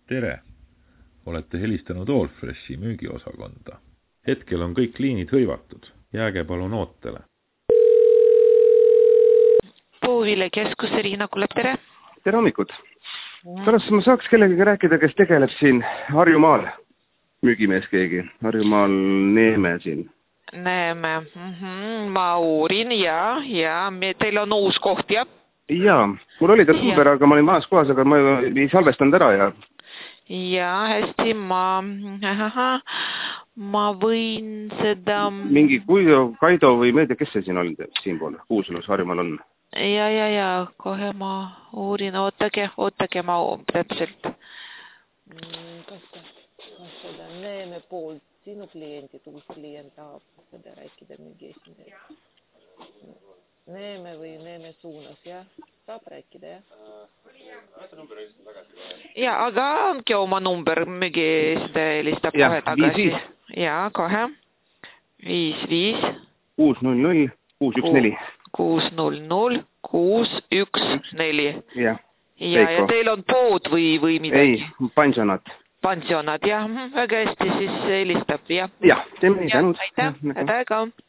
Tere! Olete helistanud Allfreshi müügiosakonda. Hetkel on kõik liinid hõivatud. Jääge palun ootele. Puuville keskus, Riina kuuleb, tere! Tere hommikut! Pärast ma saaks kellegagi rääkida, kes tegeleb siin Harjumaal. Müügimees keegi. Harjumaal Neeme siin. Neeme. Ma uurin ja teil on uus koht, jah? Jaa, mul oli ta number, aga ma olin vanas kohas, aga ma ei salvestanud ära ja... Jaa, hästi, ma võin seda... Mingi Kaido või ma ei tea, kes see siin on siin pool, Kuusulus Harjumaal on? Ja, kohe ma uurin, ootage, ma täpselt. Kas seda Neeme poolt sinu kliendid, uus klient tahab seda rääkida mingi esindaja? Neeme või Neeme suunas, jah? Saab rääkida, jah? Ja, aga ongi oma number, mingi esindaja helistab kohe tagasi. Ja, kohe. 55 600 614 600 614. Ja teil on pood või midagi? Ei, pansionat. Pansionat, jah, väga hästi siis helistab, jah. Jah, teeme nii tänud. Aitäh, ka.